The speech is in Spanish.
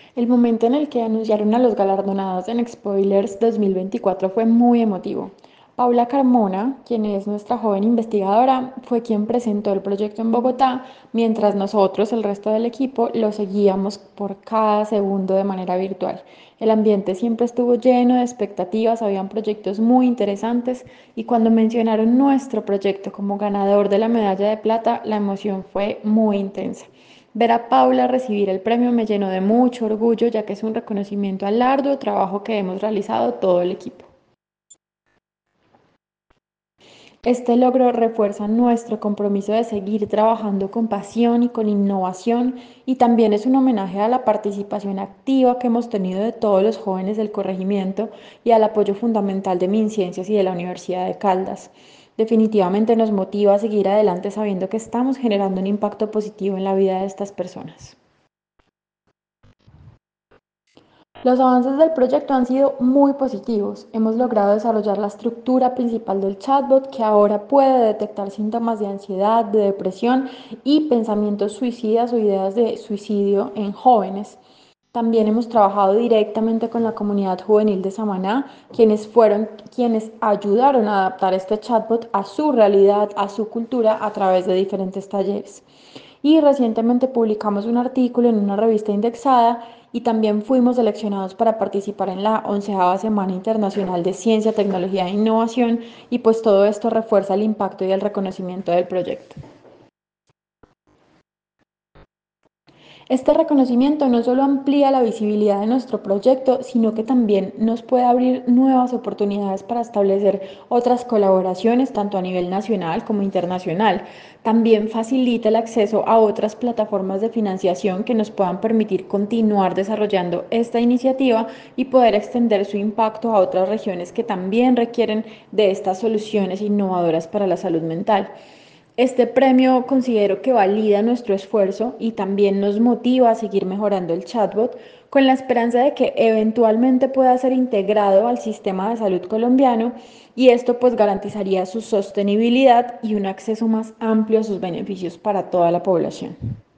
El momento en el que anunciaron a los galardonados en Spoilers 2024 fue muy emotivo. Paula Carmona, quien es nuestra joven investigadora, fue quien presentó el proyecto en Bogotá, mientras nosotros, el resto del equipo, lo seguíamos por cada segundo de manera virtual. El ambiente siempre estuvo lleno de expectativas, habían proyectos muy interesantes y cuando mencionaron nuestro proyecto como ganador de la medalla de plata, la emoción fue muy intensa. Ver a Paula recibir el premio me llenó de mucho orgullo, ya que es un reconocimiento al arduo trabajo que hemos realizado todo el equipo. Este logro refuerza nuestro compromiso de seguir trabajando con pasión y con innovación y también es un homenaje a la participación activa que hemos tenido de todos los jóvenes del corregimiento y al apoyo fundamental de MinCiencias y de la Universidad de Caldas. Definitivamente nos motiva a seguir adelante sabiendo que estamos generando un impacto positivo en la vida de estas personas. Los avances del proyecto han sido muy positivos. Hemos logrado desarrollar la estructura principal del chatbot que ahora puede detectar síntomas de ansiedad, de depresión y pensamientos suicidas o ideas de suicidio en jóvenes. También hemos trabajado directamente con la comunidad juvenil de Samaná, quienes fueron quienes ayudaron a adaptar este chatbot a su realidad, a su cultura, a través de diferentes talleres. Y recientemente publicamos un artículo en una revista indexada y también fuimos seleccionados para participar en la 11ª Semana Internacional de Ciencia, Tecnología e Innovación y pues todo esto refuerza el impacto y el reconocimiento del proyecto. Este reconocimiento no solo amplía la visibilidad de nuestro proyecto, sino que también nos puede abrir nuevas oportunidades para establecer otras colaboraciones, tanto a nivel nacional como internacional. También facilita el acceso a otras plataformas de financiación que nos puedan permitir continuar desarrollando esta iniciativa y poder extender su impacto a otras regiones que también requieren de estas soluciones innovadoras para la salud mental. Este premio considero que valida nuestro esfuerzo y también nos motiva a seguir mejorando el chatbot con la esperanza de que eventualmente pueda ser integrado al sistema de salud colombiano y esto pues garantizaría su sostenibilidad y un acceso más amplio a sus beneficios para toda la población.